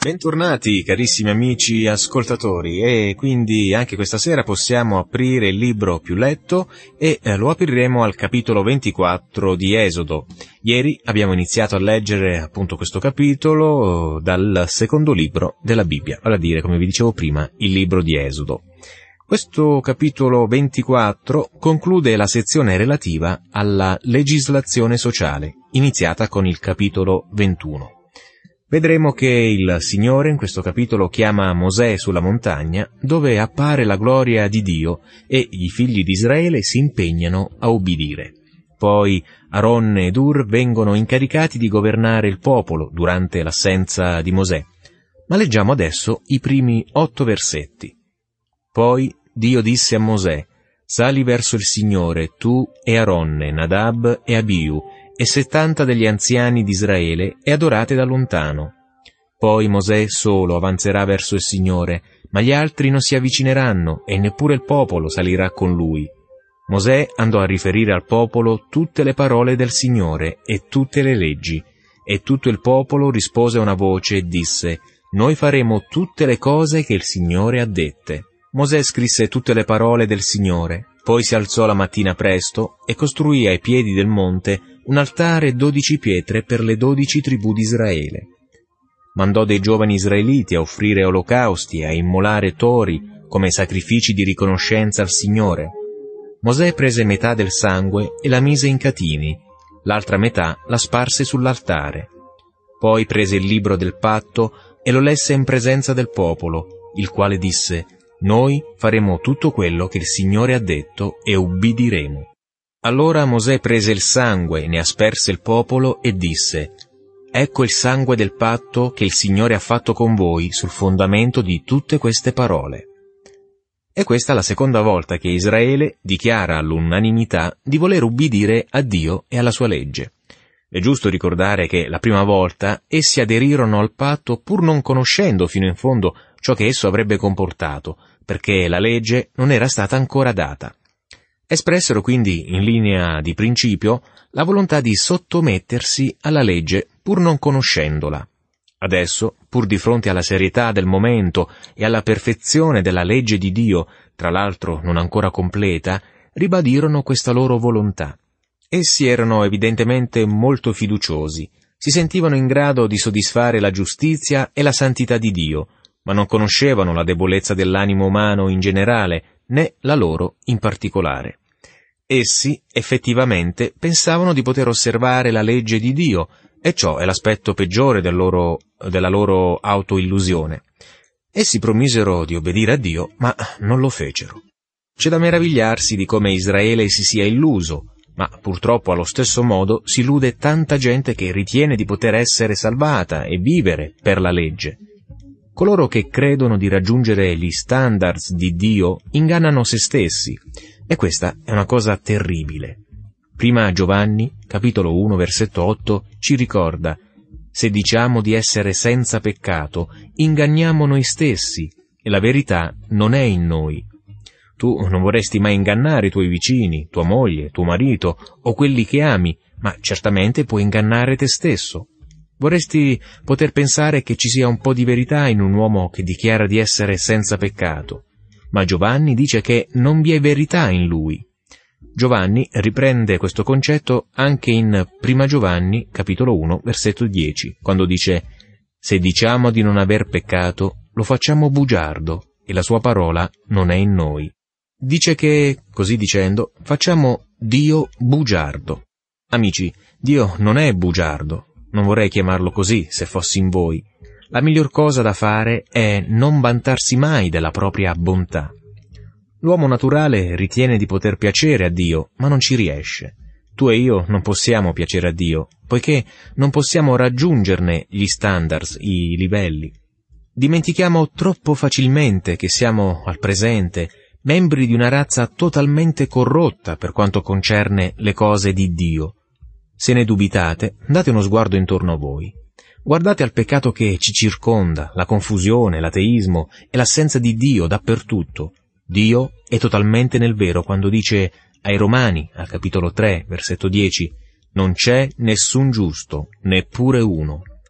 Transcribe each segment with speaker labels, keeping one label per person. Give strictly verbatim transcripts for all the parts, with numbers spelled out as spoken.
Speaker 1: Bentornati carissimi amici ascoltatori, e quindi anche questa sera possiamo aprire il libro più letto e eh, lo apriremo al capitolo ventiquattro di Esodo. Ieri abbiamo iniziato a leggere appunto questo capitolo dal secondo libro della Bibbia, vale a dire, come vi dicevo prima, il libro di Esodo. Questo capitolo ventiquattro conclude la sezione relativa alla legislazione sociale, iniziata con il capitolo ventuno. Vedremo che il Signore in questo capitolo chiama Mosè sulla montagna, dove appare la gloria di Dio e i figli di Israele si impegnano a ubbidire. Poi Aaron ed Ur vengono incaricati di governare il popolo durante l'assenza di Mosè. Ma leggiamo adesso i primi otto versetti. Poi Dio disse a Mosè: «Sali verso il Signore, tu e Aaron, Nadab e Abiu, e settanta degli anziani di Israele, e adorate da lontano. Poi Mosè solo avanzerà verso il Signore, ma gli altri non si avvicineranno, e neppure il popolo salirà con lui». Mosè andò a riferire al popolo tutte le parole del Signore e tutte le leggi, e tutto il popolo rispose a una voce e disse: «Noi faremo tutte le cose che il Signore ha dette». Mosè scrisse tutte le parole del Signore, poi si alzò la mattina presto e costruì ai piedi del monte un altare e dodici pietre per le dodici tribù di Israele. Mandò dei giovani israeliti a offrire olocausti e a immolare tori come sacrifici di riconoscenza al Signore. Mosè prese metà del sangue e la mise in catini, l'altra metà la sparse sull'altare. Poi prese il libro del patto e lo lesse in presenza del popolo, il quale disse: «Noi faremo tutto quello che il Signore ha detto e ubbidiremo». Allora Mosè prese il sangue, ne asperse il popolo e disse: «Ecco il sangue del patto che il Signore ha fatto con voi sul fondamento di tutte queste parole». E questa è la seconda volta che Israele dichiara all'unanimità di voler ubbidire a Dio e alla sua legge. È giusto ricordare che la prima volta essi aderirono al patto pur non conoscendo fino in fondo ciò che esso avrebbe comportato, perché la legge non era stata ancora data. Espressero quindi, in linea di principio, la volontà di sottomettersi alla legge pur non conoscendola. Adesso, pur di fronte alla serietà del momento e alla perfezione della legge di Dio, tra l'altro non ancora completa, ribadirono questa loro volontà. Essi erano evidentemente molto fiduciosi, si sentivano in grado di soddisfare la giustizia e la santità di Dio, ma non conoscevano la debolezza dell'animo umano in generale, né la loro in particolare. Essi, effettivamente, pensavano di poter osservare la legge di Dio, e ciò è l'aspetto peggiore del loro, della loro autoillusione. Essi promisero di obbedire a Dio, ma non lo fecero. C'è da meravigliarsi di come Israele si sia illuso, ma purtroppo allo stesso modo si illude tanta gente che ritiene di poter essere salvata e vivere per la legge. Coloro che credono di raggiungere gli standards di Dio ingannano se stessi, e questa è una cosa terribile. Prima Giovanni, capitolo uno, versetto otto, ci ricorda: «Se diciamo di essere senza peccato, inganniamo noi stessi, e la verità non è in noi». Tu non vorresti mai ingannare i tuoi vicini, tua moglie, tuo marito, o quelli che ami, ma certamente puoi ingannare te stesso. Vorresti poter pensare che ci sia un po' di verità in un uomo che dichiara di essere senza peccato, ma Giovanni dice che non vi è verità in lui. Giovanni riprende questo concetto anche in Prima Giovanni, capitolo uno, versetto dieci, quando dice: «Se diciamo di non aver peccato, lo facciamo bugiardo, e la sua parola non è in noi». Dice che, così dicendo, facciamo Dio bugiardo. Amici, Dio non è bugiardo. Non vorrei chiamarlo così, se fossi in voi. La miglior cosa da fare è non vantarsi mai della propria bontà. L'uomo naturale ritiene di poter piacere a Dio, ma non ci riesce. Tu e io non possiamo piacere a Dio, poiché non possiamo raggiungerne gli standards, i livelli. Dimentichiamo troppo facilmente che siamo, al presente, membri di una razza totalmente corrotta per quanto concerne le cose di Dio. Se ne dubitate, date uno sguardo intorno a voi. Guardate al peccato che ci circonda, la confusione, l'ateismo e l'assenza di Dio dappertutto. Dio è totalmente nel vero quando dice ai Romani, al capitolo tre, versetto dieci, «Non c'è nessun giusto, neppure uno».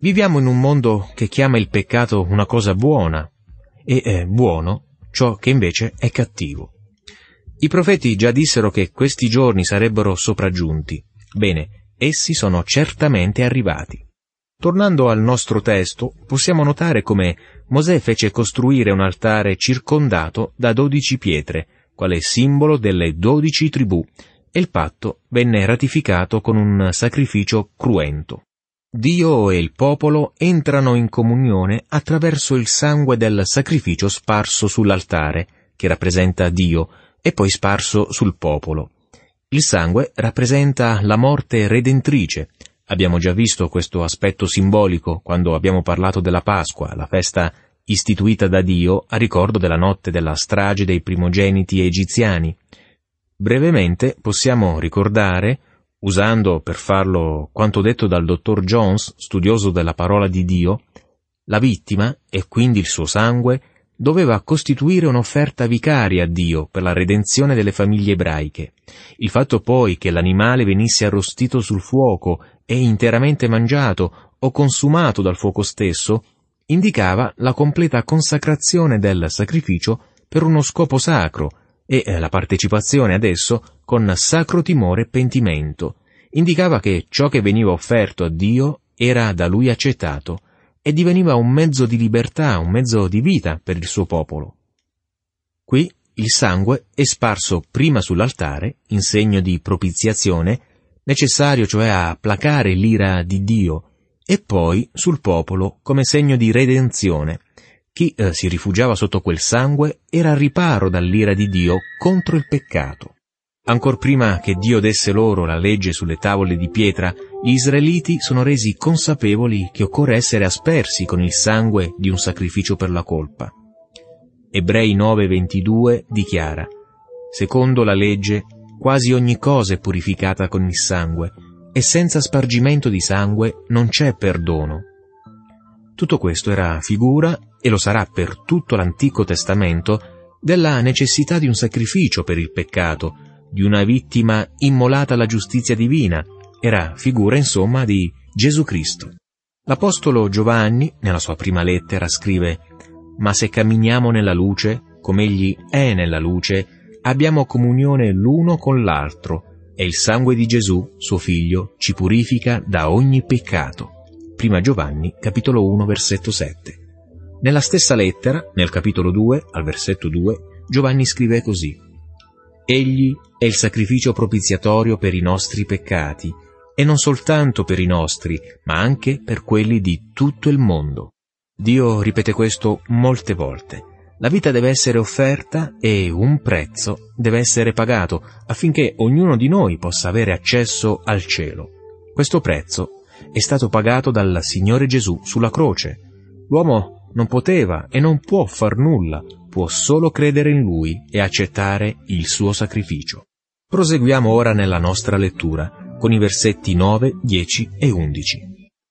Speaker 1: Viviamo in un mondo che chiama il peccato una cosa buona e eh, buono ciò che invece è cattivo. I profeti già dissero che questi giorni sarebbero sopraggiunti. Bene, essi sono certamente arrivati. Tornando al nostro testo, possiamo notare come Mosè fece costruire un altare circondato da dodici pietre, quale simbolo delle dodici tribù, e il patto venne ratificato con un sacrificio cruento. Dio e il popolo entrano in comunione attraverso il sangue del sacrificio sparso sull'altare, che rappresenta Dio, e poi sparso sul popolo. Il sangue rappresenta la morte redentrice. Abbiamo già visto questo aspetto simbolico quando abbiamo parlato della Pasqua, la festa istituita da Dio a ricordo della notte della strage dei primogeniti egiziani. Brevemente possiamo ricordare, usando per farlo quanto detto dal dottor Jones, studioso della parola di Dio, la vittima, e quindi il suo sangue, doveva costituire un'offerta vicaria a Dio per la redenzione delle famiglie ebraiche. Il fatto poi che l'animale venisse arrostito sul fuoco e interamente mangiato o consumato dal fuoco stesso indicava la completa consacrazione del sacrificio per uno scopo sacro e la partecipazione ad esso con sacro timore e pentimento. Indicava che ciò che veniva offerto a Dio era da Lui accettato e diveniva un mezzo di libertà, un mezzo di vita per il suo popolo. Qui il sangue è sparso prima sull'altare, in segno di propiziazione, necessario cioè a placare l'ira di Dio, e poi sul popolo come segno di redenzione. Chi eh, si rifugiava sotto quel sangue era al riparo dall'ira di Dio contro il peccato. Ancor prima che Dio desse loro la legge sulle tavole di pietra, gli israeliti sono resi consapevoli che occorre essere aspersi con il sangue di un sacrificio per la colpa. Ebrei nove ventidue dichiara: secondo la legge, quasi ogni cosa è purificata con il sangue, e senza spargimento di sangue non c'è perdono. Tutto questo era figura, e lo sarà per tutto l'Antico Testamento, della necessità di un sacrificio per il peccato, di una vittima immolata alla giustizia divina. Era figura, insomma, di Gesù Cristo. L'Apostolo Giovanni, nella sua prima lettera, scrive: «Ma se camminiamo nella luce, come Egli è nella luce, abbiamo comunione l'uno con l'altro, e il sangue di Gesù, suo Figlio, ci purifica da ogni peccato». Prima Giovanni, capitolo uno, versetto sette. Nella stessa lettera, nel capitolo due, al versetto due, Giovanni scrive così: «Egli è il sacrificio propiziatorio per i nostri peccati, e non soltanto per i nostri, ma anche per quelli di tutto il mondo». Dio ripete questo molte volte. La vita deve essere offerta e un prezzo deve essere pagato affinché ognuno di noi possa avere accesso al cielo. Questo prezzo è stato pagato dal Signore Gesù sulla croce. L'uomo non poteva e non può far nulla, può solo credere in Lui e accettare il suo sacrificio. Proseguiamo ora nella nostra lettura con i versetti nove, dieci e undici.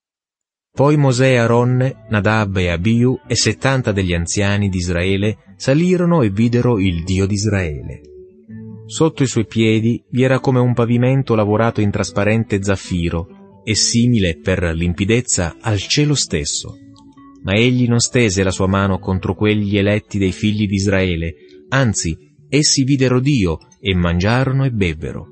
Speaker 1: Poi Mosè e Aronne, Nadab e Abiu e settanta degli anziani di Israele salirono e videro il Dio di Israele. Sotto i suoi piedi vi era come un pavimento lavorato in trasparente zaffiro e simile per limpidezza al cielo stesso. Ma egli non stese la sua mano contro quegli eletti dei figli di Israele, anzi, essi videro Dio e mangiarono e bevvero.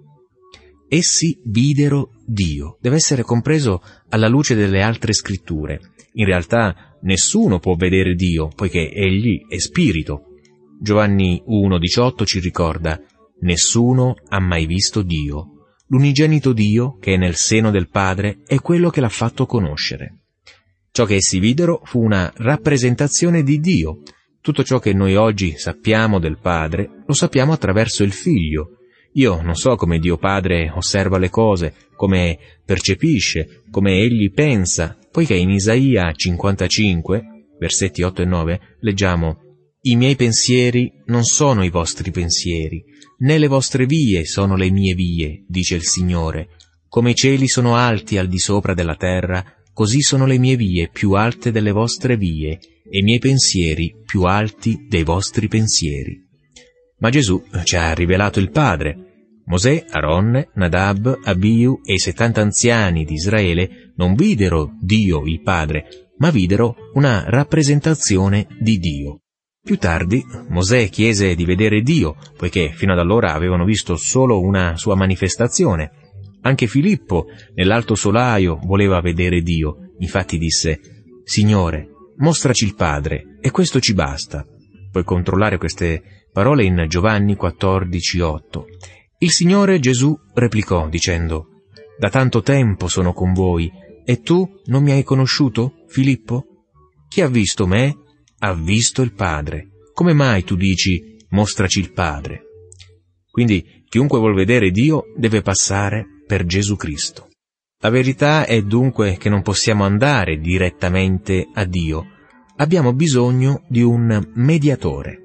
Speaker 1: Essi videro Dio. Deve essere compreso alla luce delle altre scritture. In realtà nessuno può vedere Dio, poiché Egli è spirito. Giovanni uno diciotto ci ricorda: nessuno ha mai visto Dio. L'unigenito Dio, che è nel seno del Padre, è quello che l'ha fatto conoscere. Ciò che essi videro fu una rappresentazione di Dio. Tutto ciò che noi oggi sappiamo del Padre, lo sappiamo attraverso il Figlio. Io non so come Dio Padre osserva le cose, come percepisce, come Egli pensa, poiché in Isaia cinquantacinque, versetti otto e nove, leggiamo: «I miei pensieri non sono i vostri pensieri, né le vostre vie sono le mie vie, dice il Signore. Come i cieli sono alti al di sopra della terra, così sono le mie vie più alte delle vostre vie, e i miei pensieri più alti dei vostri pensieri». Ma Gesù ci ha rivelato il Padre. Mosè, Aronne, Nadab, Abiu e i settanta anziani di Israele non videro Dio il Padre, ma videro una rappresentazione di Dio. Più tardi Mosè chiese di vedere Dio, poiché fino ad allora avevano visto solo una sua manifestazione. Anche Filippo, nell'alto solaio, voleva vedere Dio. Infatti disse: «Signore, mostraci il Padre, e questo ci basta». Puoi controllare queste parole in Giovanni quattordici otto. Il Signore Gesù replicò dicendo: «Da tanto tempo sono con voi, e tu non mi hai conosciuto, Filippo? Chi ha visto me, ha visto il Padre. Come mai tu dici, mostraci il Padre?» Quindi chiunque vuol vedere Dio deve passare per Gesù Cristo. La verità è dunque che non possiamo andare direttamente a Dio. Abbiamo bisogno di un mediatore.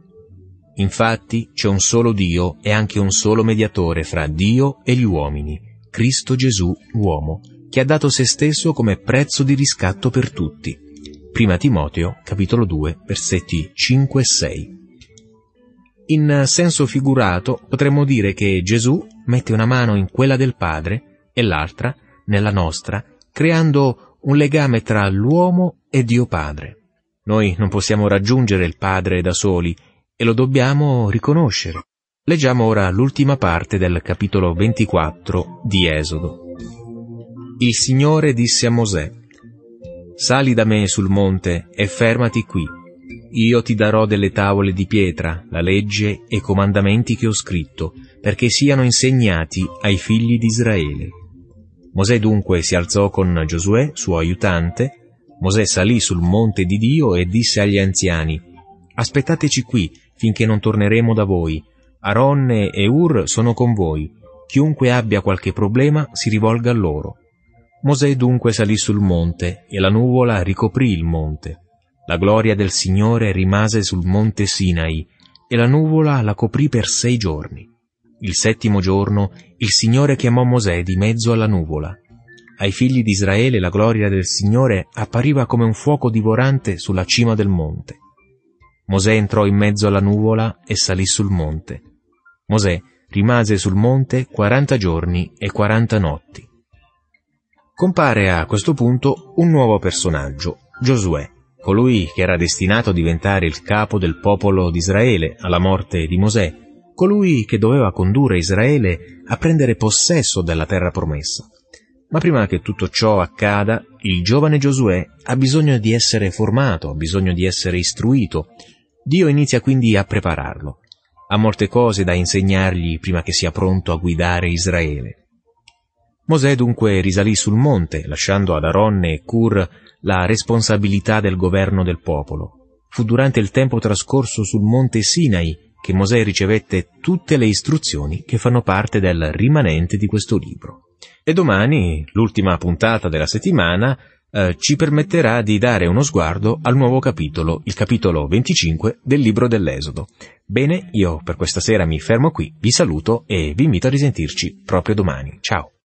Speaker 1: Infatti c'è un solo Dio e anche un solo mediatore fra Dio e gli uomini, Cristo Gesù, uomo, che ha dato se stesso come prezzo di riscatto per tutti. Prima Timoteo, capitolo due, versetti cinque e sei. In senso figurato potremmo dire che Gesù mette una mano in quella del Padre e l'altra nella nostra, creando un legame tra l'uomo e Dio Padre. Noi non possiamo raggiungere il Padre da soli e lo dobbiamo riconoscere. Leggiamo ora l'ultima parte del capitolo ventiquattro di Esodo. Il Signore disse a Mosè: «Sali da me sul monte e fermati qui. Io ti darò delle tavole di pietra, la legge e i comandamenti che ho scritto, perché siano insegnati ai figli di Israele». Mosè dunque si alzò con Giosuè, suo aiutante. Mosè salì sul monte di Dio e disse agli anziani: «Aspettateci qui, finché non torneremo da voi. Aronne e Ur sono con voi. Chiunque abbia qualche problema si rivolga a loro». Mosè dunque salì sul monte, e la nuvola ricoprì il monte. La gloria del Signore rimase sul monte Sinai, e la nuvola la coprì per sei giorni. Il settimo giorno il Signore chiamò Mosè di mezzo alla nuvola. Ai figli di Israele la gloria del Signore appariva come un fuoco divorante sulla cima del monte. Mosè entrò in mezzo alla nuvola e salì sul monte. Mosè rimase sul monte quaranta giorni e quaranta notti. Compare a questo punto un nuovo personaggio, Giosuè, colui che era destinato a diventare il capo del popolo di Israele alla morte di Mosè, colui che doveva condurre Israele a prendere possesso della terra promessa. Ma prima che tutto ciò accada, il giovane Giosuè ha bisogno di essere formato, ha bisogno di essere istruito. Dio inizia quindi a prepararlo. Ha molte cose da insegnargli prima che sia pronto a guidare Israele. Mosè dunque risalì sul monte, lasciando ad Aronne e Cur la responsabilità del governo del popolo. Fu durante il tempo trascorso sul monte Sinai che Mosè ricevette tutte le istruzioni che fanno parte del rimanente di questo libro. E domani, l'ultima puntata della settimana, eh, ci permetterà di dare uno sguardo al nuovo capitolo, il capitolo venticinque del libro dell'Esodo. Bene, io per questa sera mi fermo qui, vi saluto e vi invito a risentirci proprio domani. Ciao!